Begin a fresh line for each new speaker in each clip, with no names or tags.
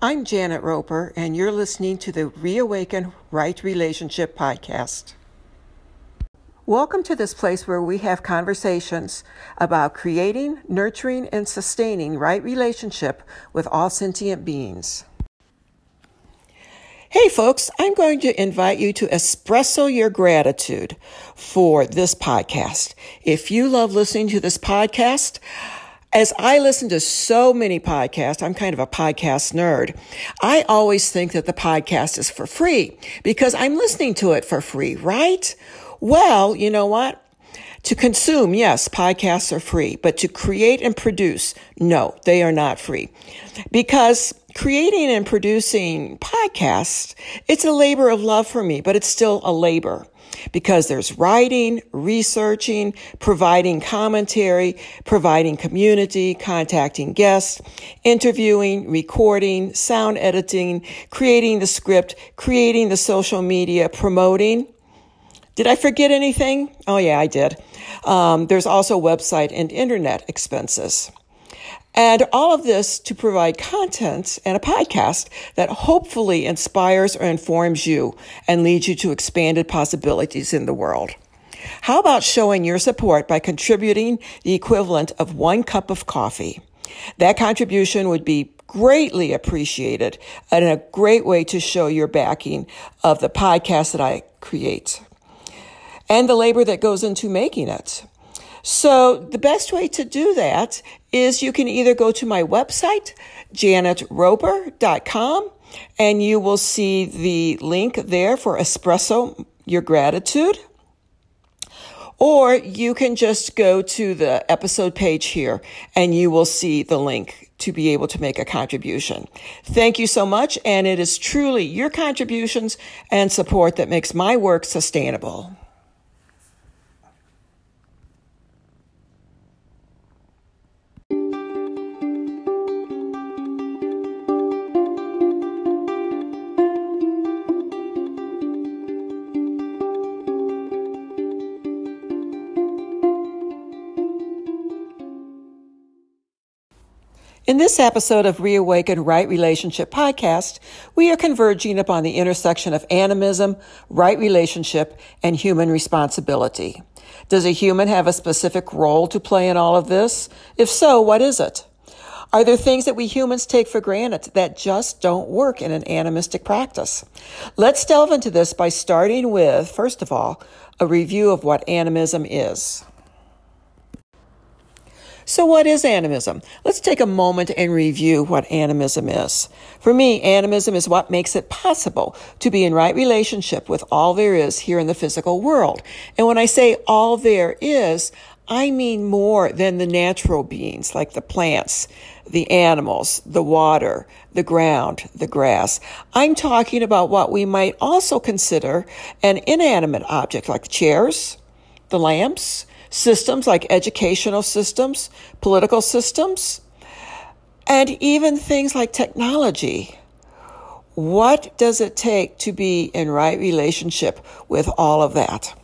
I'm Janet Roper, and you're listening to the Reawaken Right Relationship podcast. Welcome to this place where we have conversations about creating, nurturing, and sustaining right relationship with all sentient beings. Hey folks, I'm going to invite you to espresso your gratitude for this podcast. If you love listening to this podcast, as I listen to so many podcasts, I'm kind of a podcast nerd. I always think that the podcast is for free because I'm listening to it for free, right? Well, you know what? To consume, yes, podcasts are free, but to create and produce, no, they are not free. Because creating and producing podcasts, it's a labor of love for me, but it's still a labor. Because there's writing, researching, providing commentary, providing community, contacting guests, interviewing, recording, sound editing, creating the script, creating the social media, promoting. Did I forget anything? Oh yeah, I did. There's also website and internet expenses. And all of this to provide content and a podcast that hopefully inspires or informs you and leads you to expanded possibilities in the world. How about showing your support by contributing the equivalent of 1 cup of coffee? That contribution would be greatly appreciated and a great way to show your backing of the podcast that I create and the labor that goes into making it. So the best way to do that is you can either go to my website, janetroper.com, and you will see the link there for Espresso Your Gratitude. Or you can just go to the episode page here and you will see the link to be able to make a contribution. Thank you so much. And it is truly your contributions and support that makes my work sustainable. In this episode of Reawaken Right Relationship podcast, we are converging upon the intersection of animism, right relationship, and human responsibility. Does a human have a specific role to play in all of this? If so, what is it? Are there things that we humans take for granted that just don't work in an animistic practice? Let's delve into this by starting with, first of all, a review of what animism is. So what is animism? Let's take a moment and review what animism is. For me, animism is what makes it possible to be in right relationship with all there is here in the physical world. And when I say all there is, I mean more than the natural beings like the plants, the animals, the water, the ground, the grass. I'm talking about what we might also consider an inanimate object like the chairs, the lamps, systems like educational systems, political systems, and even things like technology. What does it take to be in right relationship with all of that?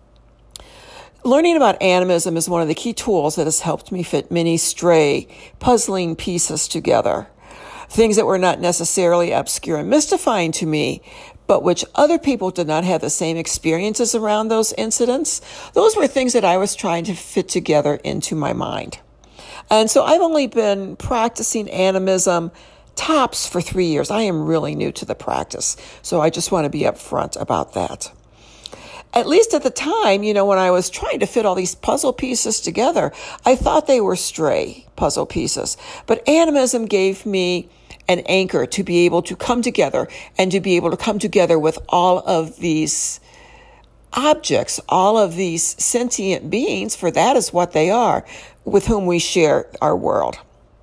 Learning about animism is one of the key tools that has helped me fit many stray, puzzling pieces together. Things that were not necessarily obscure and mystifying to me, but which other people did not have the same experiences around those incidents. Those were things that I was trying to fit together into my mind. And so I've only been practicing animism tops for 3 years. I am really new to the practice, so I just want to be upfront about that. At least at the time, when I was trying to fit all these puzzle pieces together, I thought they were stray puzzle pieces. But animism gave me an anchor to be able to come together and to be able to come together with all of these objects, all of these sentient beings, for that is what they are, with whom we share our world.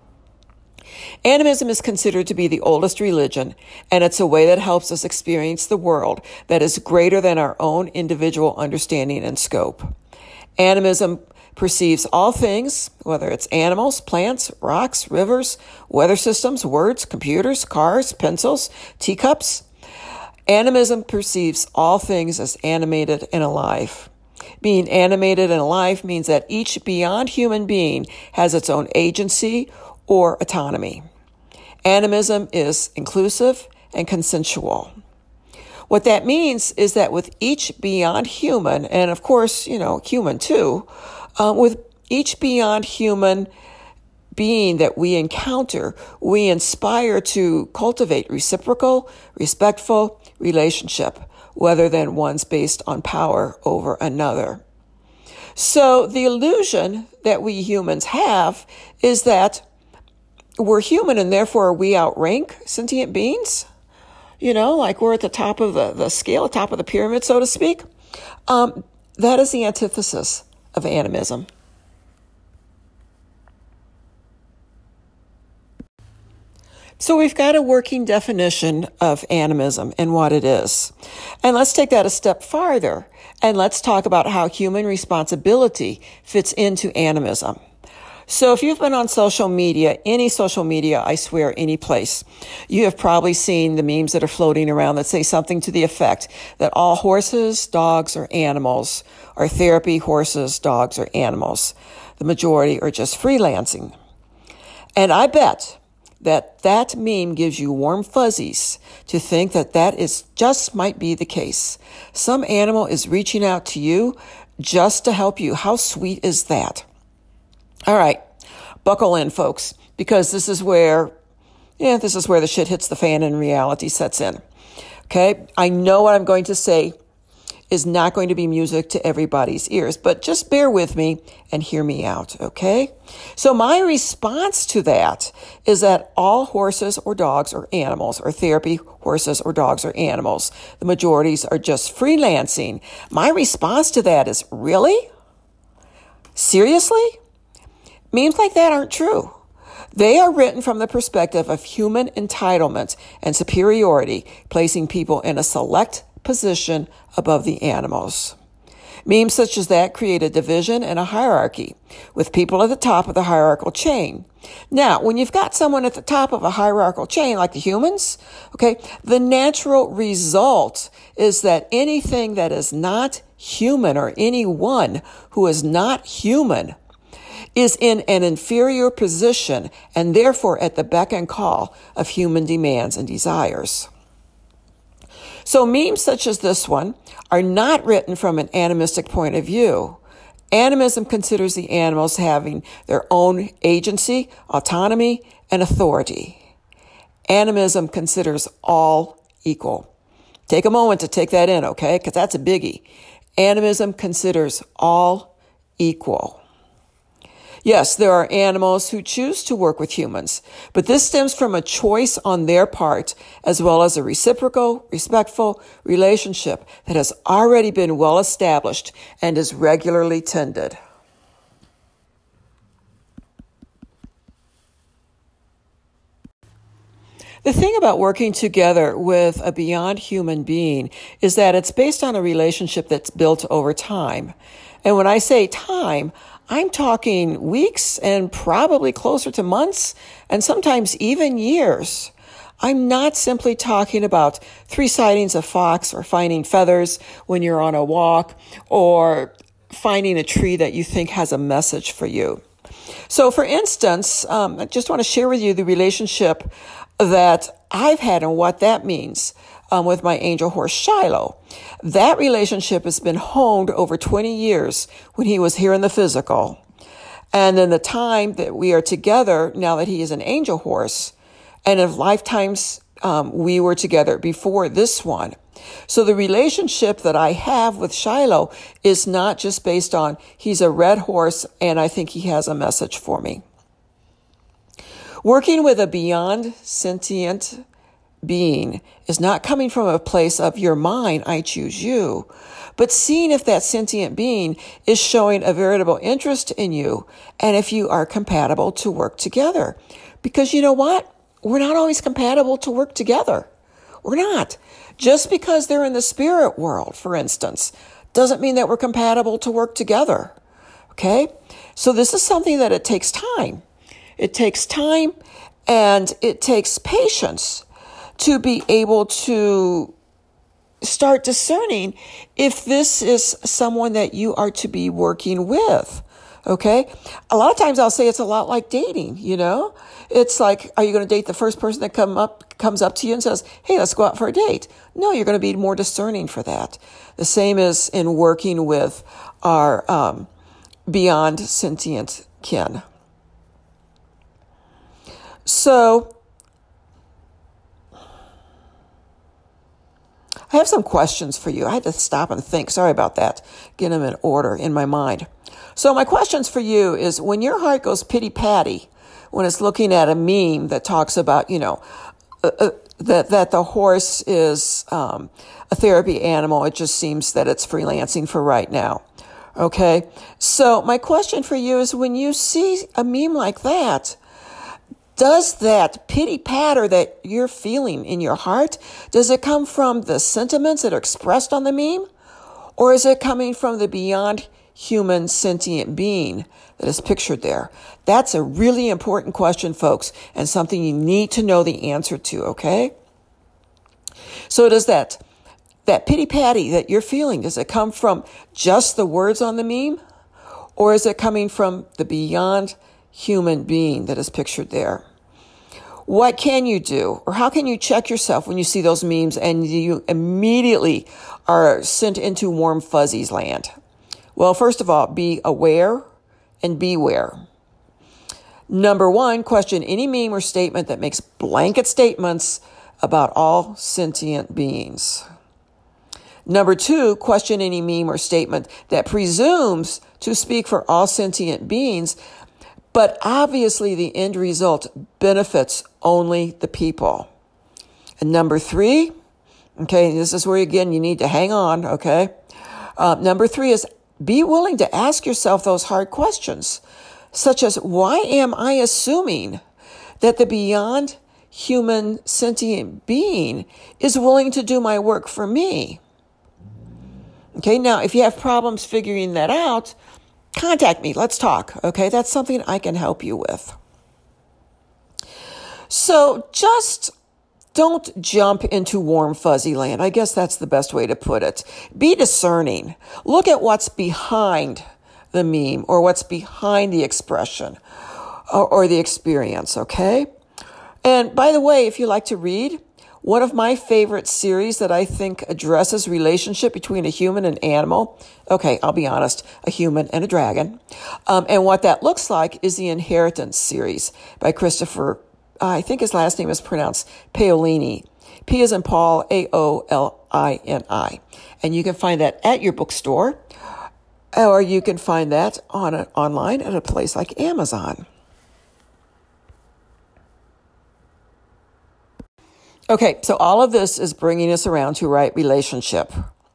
Animism is considered to be the oldest religion, and it's a way that helps us experience the world that is greater than our own individual understanding and scope. Animism perceives all things, whether it's animals, plants, rocks, rivers, weather systems, words, computers, cars, pencils, teacups. Animism perceives all things as animated and alive. Being animated and alive means that each beyond human being has its own agency or autonomy. Animism is inclusive and consensual. What that means is that with each beyond human, and of course, human too, with each beyond human being that we encounter, we inspire to cultivate reciprocal, respectful relationship, rather than one's based on power over another. So the illusion that we humans have is that we're human and therefore we outrank sentient beings. Like we're at the top of the scale, top of the pyramid, so to speak. That is the antithesis of animism. So we've got a working definition of animism and what it is. And let's take that a step farther and let's talk about how human responsibility fits into animism. So if you've been on social media, any social media, I swear, any place, you have probably seen the memes that are floating around that say something to the effect that all horses, dogs, or animals are therapy horses, dogs, or animals. The majority are just freelancing. And I bet that meme gives you warm fuzzies to think that is just might be the case. Some animal is reaching out to you just to help you. How sweet is that? All right, buckle in, folks, because this is where the shit hits the fan and reality sets in. Okay, I know what I'm going to say is not going to be music to everybody's ears, but just bear with me and hear me out, okay? So my response to that is that all horses or dogs or animals are therapy horses or dogs or animals. The majorities are just freelancing. My response to that is, really? Seriously? Memes like that aren't true. They are written from the perspective of human entitlement and superiority, placing people in a select position above the animals. Memes such as that create a division and a hierarchy, with people at the top of the hierarchical chain. Now, when you've got someone at the top of a hierarchical chain, like the humans, okay, the natural result is that anything that is not human or anyone who is not human is in an inferior position and therefore at the beck and call of human demands and desires. So memes such as this one are not written from an animistic point of view. Animism considers the animals having their own agency, autonomy, and authority. Animism considers all equal. Take a moment to take that in, okay? Because that's a biggie. Animism considers all equal. Yes, there are animals who choose to work with humans, but this stems from a choice on their part, as well as a reciprocal, respectful relationship that has already been well established and is regularly tended. The thing about working together with a beyond human being is that it's based on a relationship that's built over time. And when I say time, I'm talking weeks and probably closer to months and sometimes even years. I'm not simply talking about 3 sightings of fox or finding feathers when you're on a walk or finding a tree that you think has a message for you. So for instance, I just want to share with you the relationship that I've had and what that means with my angel horse Shiloh. That relationship has been honed over 20 years when he was here in the physical. And then the time that we are together now that he is an angel horse, and of lifetimes we were together before this one. So the relationship that I have with Shiloh is not just based on he's a red horse and I think he has a message for me. Working with a beyond sentient being is not coming from a place of you're mine, I choose you, but seeing if that sentient being is showing a veritable interest in you and if you are compatible to work together. Because you know what? We're not always compatible to work together. We're not. Just because they're in the spirit world, for instance, doesn't mean that we're compatible to work together. Okay? So this is something that it takes time. It takes time and it takes patience to be able to start discerning if this is someone that you are to be working with. Okay. A lot of times I'll say it's a lot like dating, It's like, are you going to date the first person that comes up to you and says, hey, let's go out for a date? No, you're going to be more discerning for that. The same is in working with our beyond sentient kin. So I have some questions for you. I had to stop and think. Sorry about that. Get them in order in my mind. So my questions for you is, when your heart goes pity-patty when it's looking at a meme that talks about, that the horse is a therapy animal, it just seems that it's freelancing for right now. Okay? So my question for you is, when you see a meme like that, does that pity patter that you're feeling in your heart, does it come from the sentiments that are expressed on the meme? Or is it coming from the beyond human sentient being that is pictured there? That's a really important question, folks, and something you need to know the answer to, okay? So does that pity patty that you're feeling, does it come from just the words on the meme? Or is it coming from the beyond human being that is pictured there? What can you do, or how can you check yourself when you see those memes and you immediately are sent into warm fuzzies land? Well, first of all, be aware and beware. Number one, question any meme or statement that makes blanket statements about all sentient beings. Number two, question any meme or statement that presumes to speak for all sentient beings, but obviously the end result benefits only the people. And number three, okay, this is where, again, you need to hang on, okay? Number three is, be willing to ask yourself those hard questions, such as, why am I assuming that the beyond human sentient being is willing to do my work for me? Okay, now, if you have problems figuring that out, contact me. Let's talk. Okay, that's something I can help you with. So just don't jump into warm fuzzy land. I guess that's the best way to put it. Be discerning. Look at what's behind the meme, or what's behind the expression or the experience, okay? And by the way, if you like to read, one of my favorite series that I think addresses relationship between a human and animal, okay, I'll be honest, a human and a dragon, and what that looks like is the Inheritance series by Christopher, I think his last name is pronounced Paolini. P as in Paul, Aolini. And you can find that at your bookstore, or you can find that online at a place like Amazon. Okay, so all of this is bringing us around to right relationship,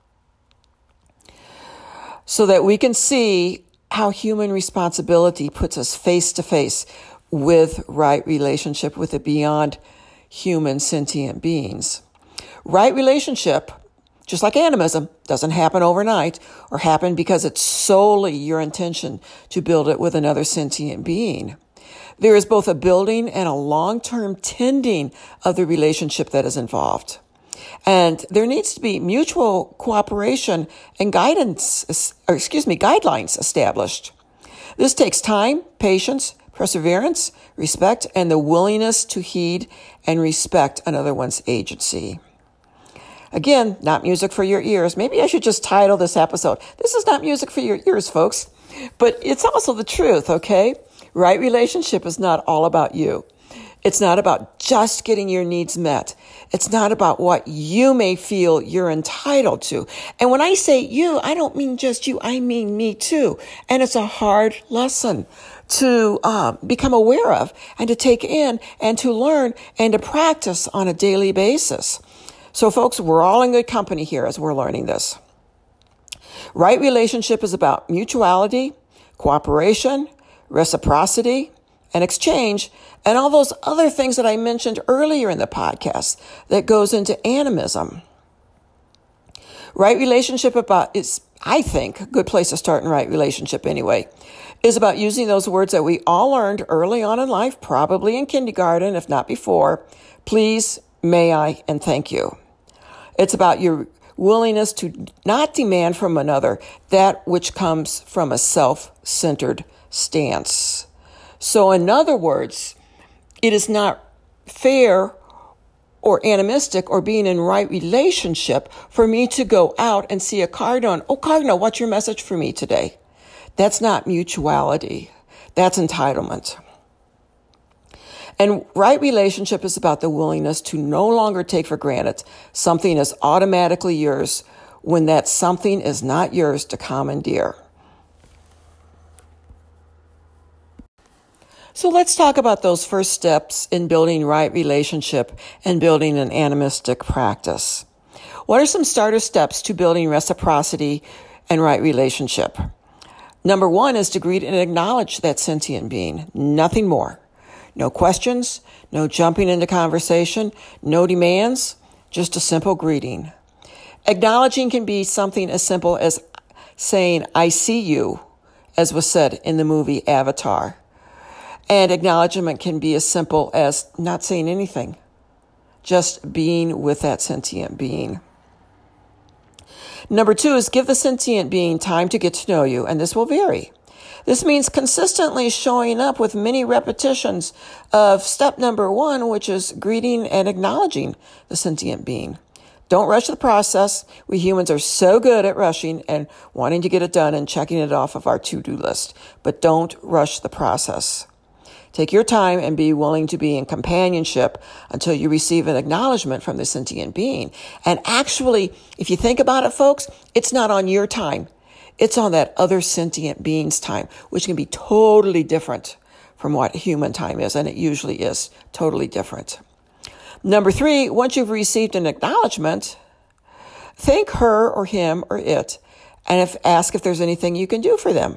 so that we can see how human responsibility puts us face to face with right relationship with the beyond human sentient beings. Right relationship, just like animism, doesn't happen overnight or happen because it's solely your intention to build it with another sentient being. There is both a building and a long-term tending of the relationship that is involved. And there needs to be mutual cooperation and guidelines established. This takes time, patience, perseverance, respect, and the willingness to heed and respect another one's agency. Again, not music for your ears. Maybe I should just title this episode, "This is not music for your ears, folks." But it's also the truth, okay? Right relationship is not all about you. It's not about just getting your needs met. It's not about what you may feel you're entitled to. And when I say you, I don't mean just you. I mean me too. And it's a hard lesson to become aware of and to take in and to learn and to practice on a daily basis. So folks, we're all in good company here as we're learning this. Right relationship is about mutuality, cooperation, reciprocity, and exchange, and all those other things that I mentioned earlier in the podcast that goes into animism. Right relationship is, I think, a good place to start in right relationship anyway, is about using those words that we all learned early on in life, probably in kindergarten, if not before. Please, may I, and thank you. It's about your willingness to not demand from another that which comes from a self-centered stance. So in other words, it is not fair or animistic or being in right relationship for me to go out and see a cardinal. Oh, cardinal, what's your message for me today? That's not mutuality. That's entitlement. And right relationship is about the willingness to no longer take for granted something is automatically yours when that something is not yours to commandeer. So let's talk about those first steps in building right relationship and building an animistic practice. What are some starter steps to building reciprocity and right relationship? Number one is to greet and acknowledge that sentient being, nothing more. No questions, no jumping into conversation, no demands, just a simple greeting. Acknowledging can be something as simple as saying, I see you, as was said in the movie Avatar. And acknowledgement can be as simple as not saying anything, just being with that sentient being. Number two is give the sentient being time to get to know you, and this will vary. This means consistently showing up with many repetitions of step number one, which is greeting and acknowledging the sentient being. Don't rush the process. We humans are so good at rushing and wanting to get it done and checking it off of our to-do list, but don't rush the process. Take your time and be willing to be in companionship until you receive an acknowledgement from the sentient being. And actually, if you think about it, folks, it's not on your time. It's on that other sentient being's time, which can be totally different from what human time is, and it usually is totally different. Number three, once you've received an acknowledgement, thank her or him or it, and ask if there's anything you can do for them.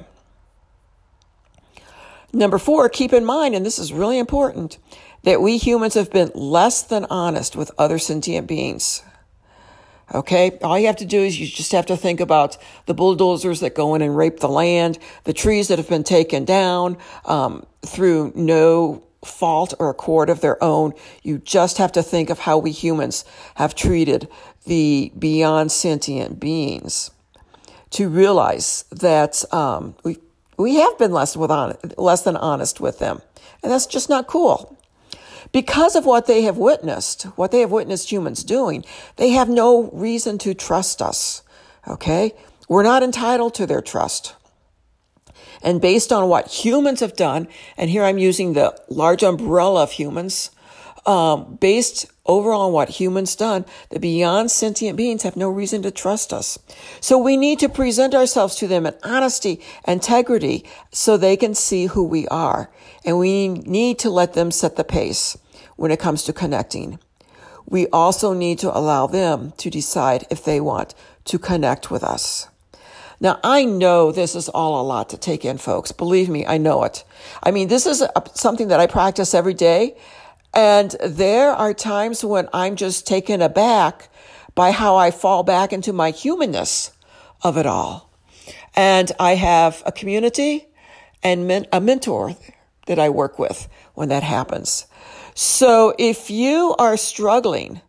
Number four, keep in mind, and this is really important, that we humans have been less than honest with other sentient beings. Okay? All you have to do is you just have to think about the bulldozers that go in and rape the land, the trees that have been taken down through no fault or accord of their own. You just have to think of how we humans have treated the beyond sentient beings to realize that we have been less than honest with them. And that's just not cool. Because of what they have witnessed humans doing, they have no reason to trust us. Okay? We're not entitled to their trust. And based on what humans have done, and here I'm using the large umbrella of humans, based overall on what humans done, the beyond sentient beings have no reason to trust us. So we need to present ourselves to them in honesty, integrity, so they can see who we are. And we need to let them set the pace when it comes to connecting. We also need to allow them to decide if they want to connect with us. Now, I know this is all a lot to take in, folks. Believe me, I know it. I mean, this is something that I practice every day. And there are times when I'm just taken aback by how I fall back into my humanness of it all. And I have a community and a mentor that I work with when that happens. So if you are struggling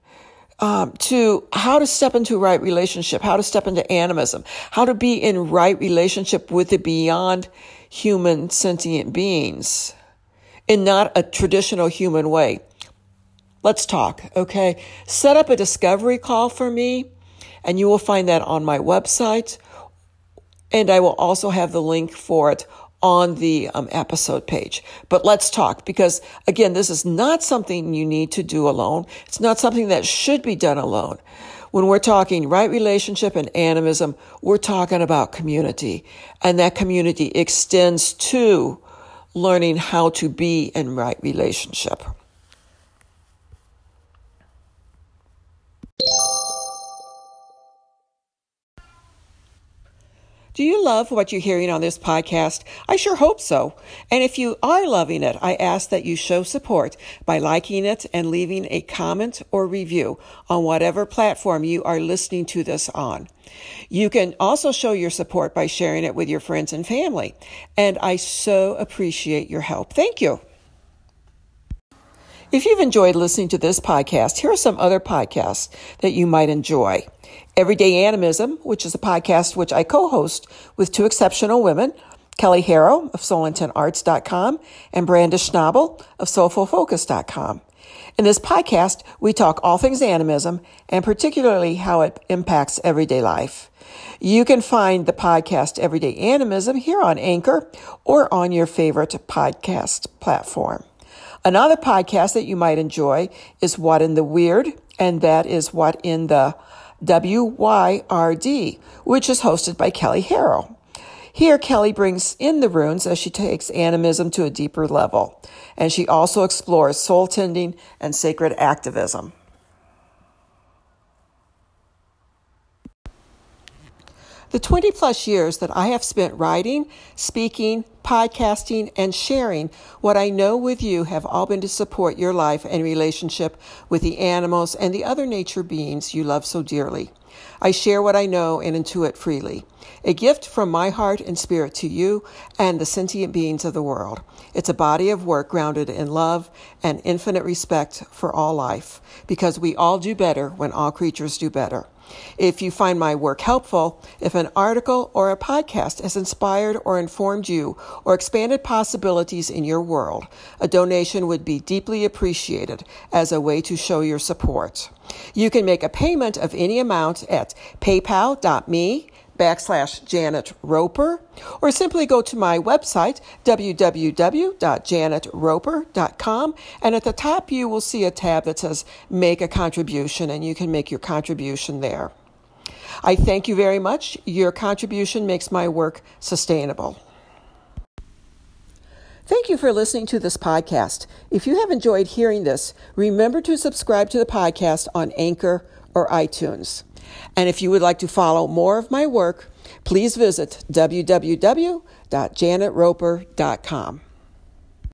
to how to step into right relationship, how to step into animism, how to be in right relationship with the beyond human sentient beings in not a traditional human way, let's talk, okay? Set up a discovery call for me, and you will find that on my website, and I will also have the link for it on the episode page. But let's talk, because again, this is not something you need to do alone. It's not something that should be done alone. When we're talking right relationship and animism, we're talking about community, and that community extends to learning how to be in right relationship. Do you love what you're hearing on this podcast? I sure hope so. And if you are loving it, I ask that you show support by liking it and leaving a comment or review on whatever platform you are listening to this on. You can also show your support by sharing it with your friends and family. And I so appreciate your help. Thank you. If you've enjoyed listening to this podcast, here are some other podcasts that you might enjoy. Everyday Animism, which is a podcast which I co-host with two exceptional women, Kelly Harrow of SoulIntentArts.com, and Brandish Schnabel of SoulfulFocus.com. In this podcast, we talk all things animism and particularly how it impacts everyday life. You can find the podcast Everyday Animism here on Anchor or on your favorite podcast platform. Another podcast that you might enjoy is What in the Weird, and that is What in the WYRD, which is hosted by Kelly Harrow. Here, Kelly brings in the runes as she takes animism to a deeper level, and she also explores soul tending and sacred activism. The 20 plus years that I have spent writing, speaking, podcasting, and sharing what I know with you have all been to support your life and relationship with the animals and the other nature beings you love so dearly. I share what I know and intuit freely. A gift from my heart and spirit to you and the sentient beings of the world. It's a body of work grounded in love and infinite respect for all life, because we all do better when all creatures do better. If you find my work helpful, if an article or a podcast has inspired or informed you or expanded possibilities in your world, a donation would be deeply appreciated as a way to show your support. You can make a payment of any amount at paypal.me/Janet Roper, or simply go to my website, www.janetroper.com, and at the top you will see a tab that says Make a Contribution, and you can make your contribution there. I thank you very much. Your contribution makes my work sustainable. Thank you for listening to this podcast. If you have enjoyed hearing this, remember to subscribe to the podcast on Anchor or iTunes. And if you would like to follow more of my work, please visit www.janetroper.com.